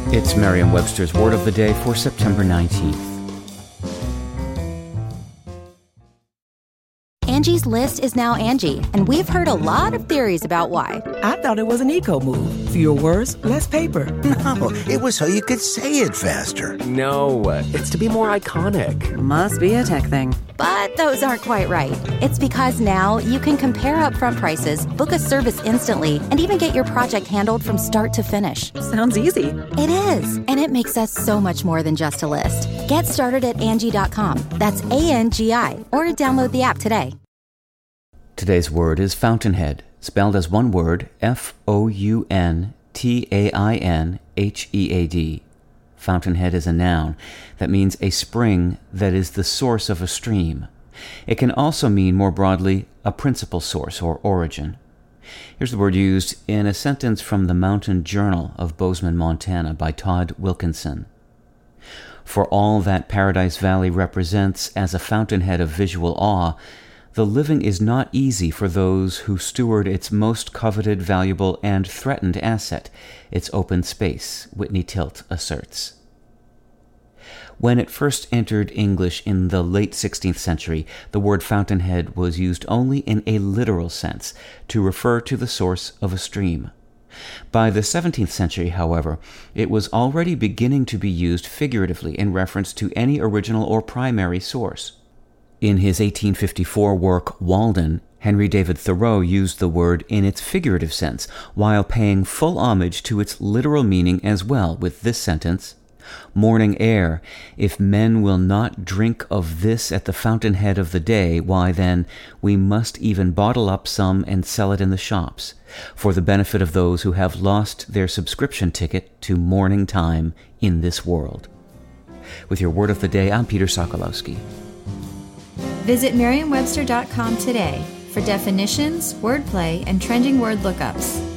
It's Merriam-Webster's Word of the Day for September 19th. Angie's List is now Angie, and we've heard a lot of theories about why. I thought it was an eco move. Fewer words, less paper. No, it was so you could say it faster. No, it's to be more iconic. Must be a tech thing. But those aren't quite right. It's because now you can compare upfront prices, book a service instantly, and even get your project handled from start to finish. Sounds easy. It is, and it makes us so much more than just a list. Get started at Angie.com. That's ANGI, or download the app today. Today's word is fountainhead, spelled as one word, Fountainhead. Fountainhead is a noun that means a spring that is the source of a stream. It can also mean, more broadly, a principal source or origin. Here's the word used in a sentence from the Mountain Journal of Bozeman, Montana by Todd Wilkinson. For all that Paradise Valley represents as a fountainhead of visual awe, the living is not easy for those who steward its most coveted, valuable, and threatened asset, its open space, Whitney Tilt asserts. When it first entered English in the late 16th century, the word fountainhead was used only in a literal sense, to refer to the source of a stream. By the 17th century, however, it was already beginning to be used figuratively in reference to any original or primary source. In his 1854 work, Walden, Henry David Thoreau used the word in its figurative sense, while paying full homage to its literal meaning as well with this sentence, "Morning air, if men will not drink of this at the fountainhead of the day, why then, we must even bottle up some and sell it in the shops, for the benefit of those who have lost their subscription ticket to morning time in this world." With your Word of the Day, I'm Peter Sokolowski. Visit Merriam-Webster.com today for definitions, wordplay, and trending word lookups.